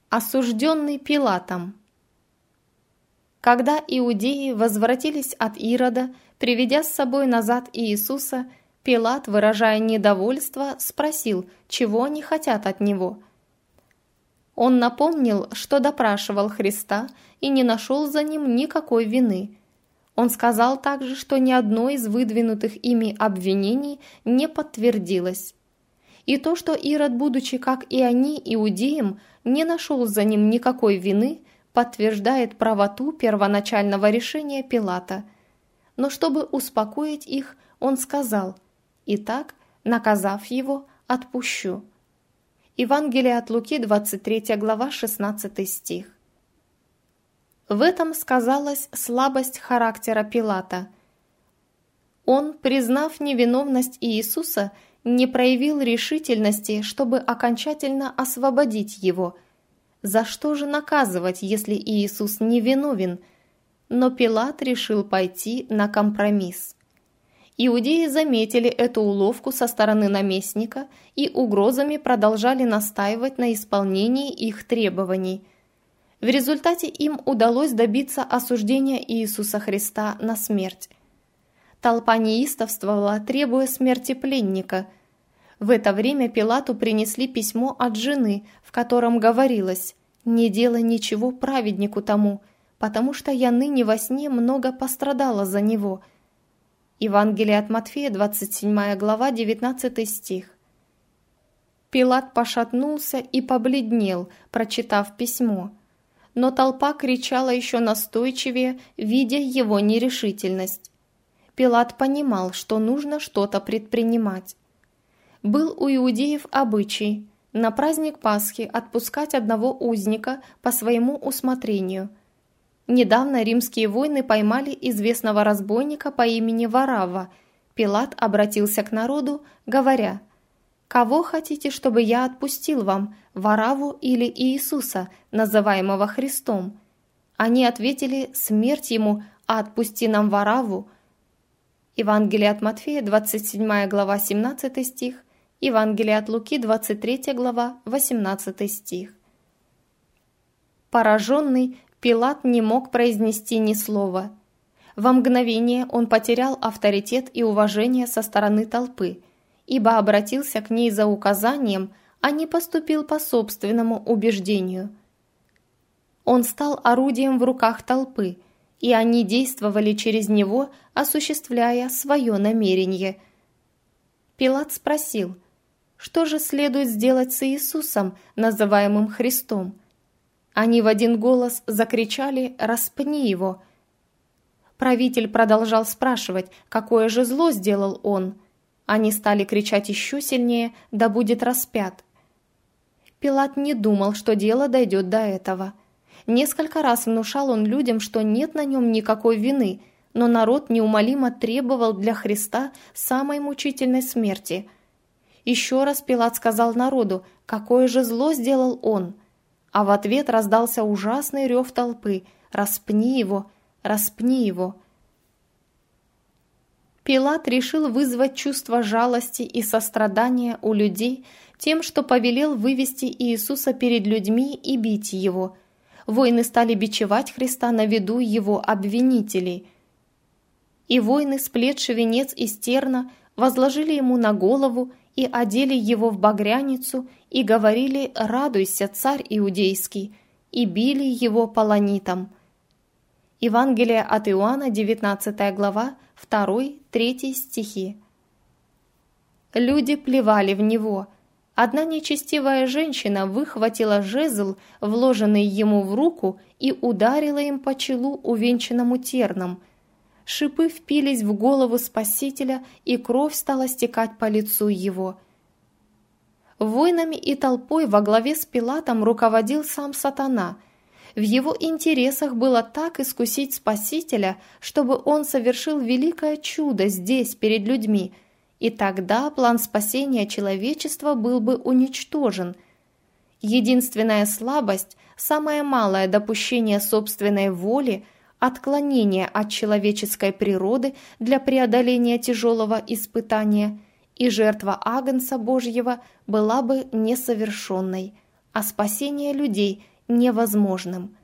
Осужденный Пилатом. Когда иудеи возвратились от Ирода, приведя с собой назад Иисуса, Пилат, выражая недовольство, спросил, чего они хотят от него. Он напомнил, что допрашивал Христа и не нашел за ним никакой вины. Он сказал также, что ни одно из выдвинутых ими обвинений не подтвердилось. И то, что Ирод, будучи, как и они, иудеем, не нашел за ним никакой вины, подтверждает правоту первоначального решения Пилата. Но чтобы успокоить их, он сказал: «Итак, наказав его, отпущу». Евангелие от Луки, 23 глава, 16 стих. В этом сказалась слабость характера Пилата. Он, признав невиновность Иисуса, не проявил решительности, чтобы окончательно освободить его. За что же наказывать, если Иисус невиновен? Но Пилат решил пойти на компромисс. Иудеи заметили эту уловку со стороны наместника и угрозами продолжали настаивать на исполнении их требований. В результате им удалось добиться осуждения Иисуса Христа на смерть. Толпа неистовствовала, требуя смерти пленника. В это время Пилату принесли письмо от жены, в котором говорилось: «Не делай ничего праведнику тому, потому что я ныне во сне много пострадала за него». Евангелие от Матфея, 27 глава, 19 стих. Пилат пошатнулся и побледнел, прочитав письмо. Но толпа кричала еще настойчивее, видя его нерешительность. Пилат понимал, что нужно что-то предпринимать. Был у иудеев обычай на праздник Пасхи отпускать одного узника по своему усмотрению. Недавно римские воины поймали известного разбойника по имени Варавва. Пилат обратился к народу, говоря: «Кого хотите, чтобы я отпустил вам, Варавву или Иисуса, называемого Христом?» Они ответили: «Смерть ему, а отпусти нам Варавву». Евангелие от Матфея, 27 глава, 17 стих, Евангелие от Луки, 23 глава, 18 стих. Пораженный, Пилат не мог произнести ни слова. Во мгновение он потерял авторитет и уважение со стороны толпы, ибо обратился к ней за указанием, а не поступил по собственному убеждению. Он стал орудием в руках толпы, и они действовали через него, осуществляя свое намерение. Пилат спросил: что же следует сделать с Иисусом, называемым Христом? Они в один голос закричали: «Распни его!». Правитель продолжал спрашивать, какое же зло сделал он. Они стали кричать еще сильнее: «Да будет распят!». Пилат не думал, что дело дойдет до этого. Несколько раз внушал он людям, что нет на нем никакой вины, но народ неумолимо требовал для Христа самой мучительной смерти. Еще раз Пилат сказал народу, какое же зло сделал он, а в ответ раздался ужасный рев толпы: «Распни его! Распни его!». Пилат решил вызвать чувство жалости и сострадания у людей тем, что повелел вывести Иисуса перед людьми и бить его. Воины стали бичевать Христа на виду его обвинителей. И воины, сплетши венец из терна, возложили ему на голову и одели его в багряницу, и говорили: «Радуйся, царь иудейский», и били его полонитом. Евангелие от Иоанна, 19 глава, 2-3 стихи. Люди плевали в него. Одна нечестивая женщина выхватила жезл, вложенный ему в руку, и ударила им по челу, увенчанному терном. Шипы впились в голову Спасителя, и кровь стала стекать по лицу его. Войнами и толпой во главе с Пилатом руководил сам сатана. В его интересах было так искусить Спасителя, чтобы он совершил великое чудо здесь, перед людьми, и тогда план спасения человечества был бы уничтожен. Единственная слабость, самое малое допущение собственной воли, отклонение от человеческой природы для преодоления тяжелого испытания, и жертва Агнца Божьего была бы несовершенной, а спасение людей невозможным.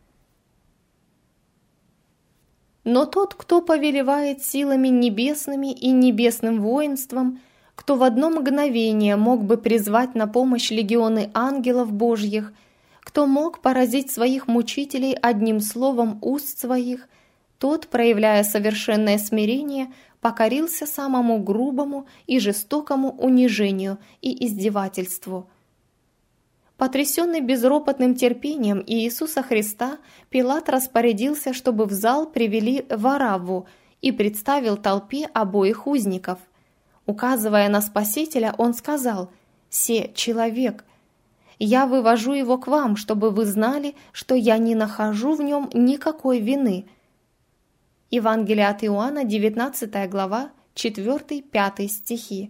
Но тот, кто повелевает силами небесными и небесным воинством, кто в одно мгновение мог бы призвать на помощь легионы ангелов Божьих, кто мог поразить своих мучителей одним словом уст своих, тот, проявляя совершенное смирение, покорился самому грубому и жестокому унижению и издевательству. Потрясенный безропотным терпением Иисуса Христа, Пилат распорядился, чтобы в зал привели Варавву и представил толпе обоих узников. Указывая на Спасителя, он сказал: «Се человек. Я вывожу его к вам, чтобы вы знали, что я не нахожу в нем никакой вины». Евангелие от Иоанна, 19 глава, 4-5 стихи.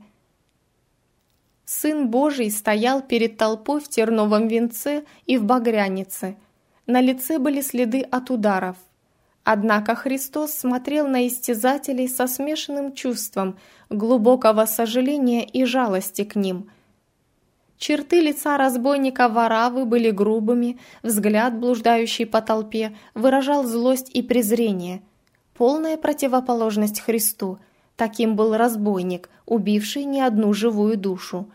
Сын Божий стоял перед толпой в терновом венце и в багрянице. На лице были следы от ударов. Однако Христос смотрел на истязателей со смешанным чувством глубокого сожаления и жалости к ним. Черты лица разбойника Вараввы были грубыми, взгляд, блуждающий по толпе, выражал злость и презрение. Полная противоположность Христу. Таким был разбойник, убивший не одну живую душу.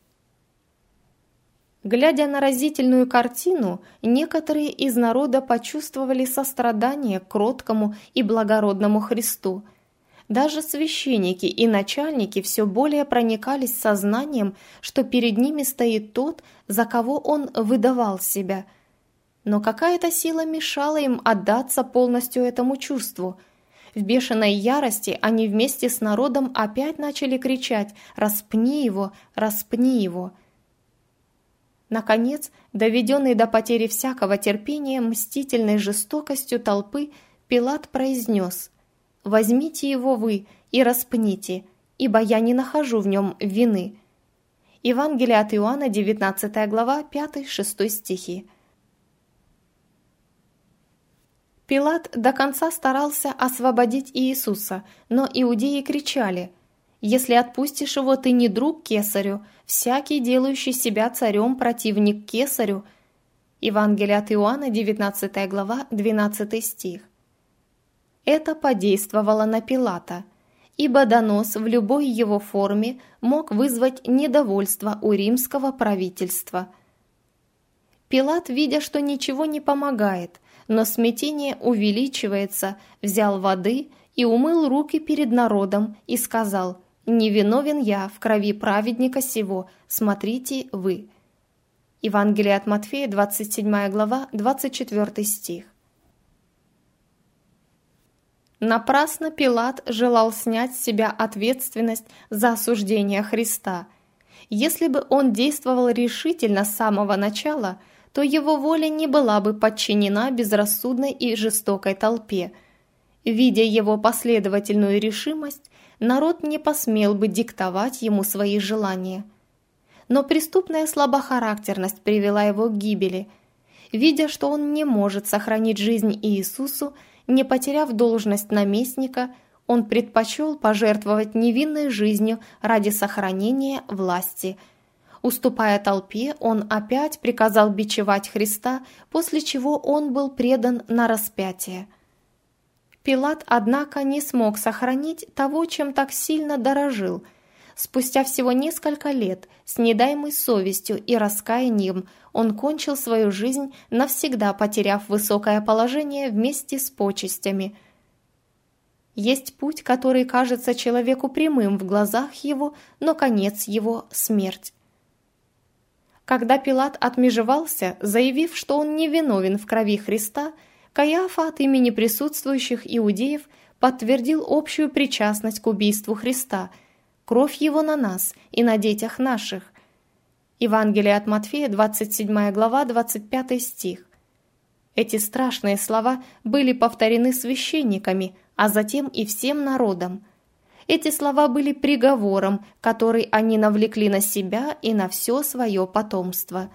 Глядя на разительную картину, некоторые из народа почувствовали сострадание к кроткому и благородному Христу. Даже священники и начальники все более проникались сознанием, что перед ними стоит тот, за кого он выдавал себя. Но какая-то сила мешала им отдаться полностью этому чувству. В бешеной ярости они вместе с народом опять начали кричать: «Распни его! Распни его!». Наконец, доведенный до потери всякого терпения мстительной жестокостью толпы, Пилат произнес: «Возьмите его вы и распните, ибо я не нахожу в нем вины». Евангелие от Иоанна, 19 глава, 5-6 стихи. Пилат до конца старался освободить Иисуса, но иудеи кричали: «Если отпустишь его, ты не друг кесарю, всякий, делающий себя царем, противник кесарю». Евангелие от Иоанна, 19 глава, 12 стих. Это подействовало на Пилата, ибо донос в любой его форме мог вызвать недовольство у римского правительства. Пилат, видя, что ничего не помогает, но смятение увеличивается, взял воды и умыл руки перед народом и сказал: «Не виновен я в крови праведника сего, смотрите вы». Евангелие от Матфея, 27 глава, 24 стих. Напрасно Пилат желал снять с себя ответственность за осуждение Христа. Если бы он действовал решительно с самого начала, то его воля не была бы подчинена безрассудной и жестокой толпе. Видя его последовательную решимость, народ не посмел бы диктовать ему свои желания. Но преступная слабохарактерность привела его к гибели. Видя, что он не может сохранить жизнь Иисусу, не потеряв должность наместника, он предпочел пожертвовать невинной жизнью ради сохранения власти. Уступая толпе, он опять приказал бичевать Христа, после чего он был предан на распятие. Пилат, однако, не смог сохранить того, чем так сильно дорожил. Спустя всего несколько лет, с недаемой совестью и раскаянием, он кончил свою жизнь, навсегда потеряв высокое положение вместе с почестями. Есть путь, который кажется человеку прямым в глазах его, но конец его – смерть. Когда Пилат отмежевался, заявив, что он не виновен в крови Христа, Каиафа от имени присутствующих иудеев подтвердил общую причастность к убийству Христа, кровь его на нас и на детях наших. Евангелие от Матфея, 27 глава, 25 стих. Эти страшные слова были повторены священниками, а затем и всем народом. Эти слова были приговором, который они навлекли на себя и на все свое потомство.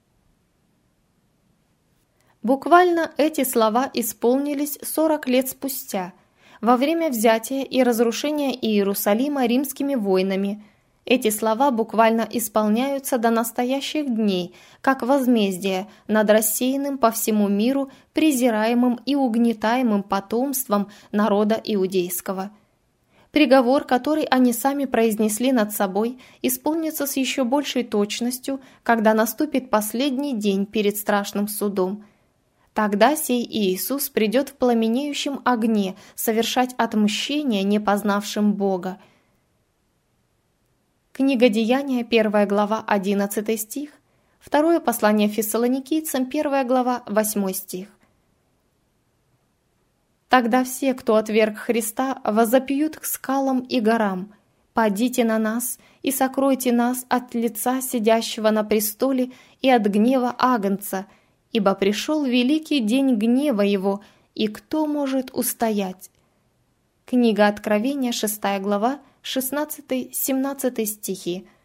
Буквально эти слова исполнились 40 лет спустя, во время взятия и разрушения Иерусалима римскими войнами. Эти слова буквально исполняются до настоящих дней, как возмездие над рассеянным по всему миру презираемым и угнетаемым потомством народа иудейского. Приговор, который они сами произнесли над собой, исполнится с еще большей точностью, когда наступит последний день перед страшным судом. Тогда сей Иисус придет в пламенеющем огне совершать отмщение непознавшим Бога. Книга Деяния, 1 глава, 11 стих, 2 послание Фессалоникийцам, 1 глава, 8 стих. Тогда все, кто отверг Христа, возопьют к скалам и горам: «Падите на нас и сокройте нас от лица сидящего на престоле и от гнева Агнца, ибо пришел великий день гнева его, и кто может устоять?» Книга Откровения, 6 глава, 16-17 стихи.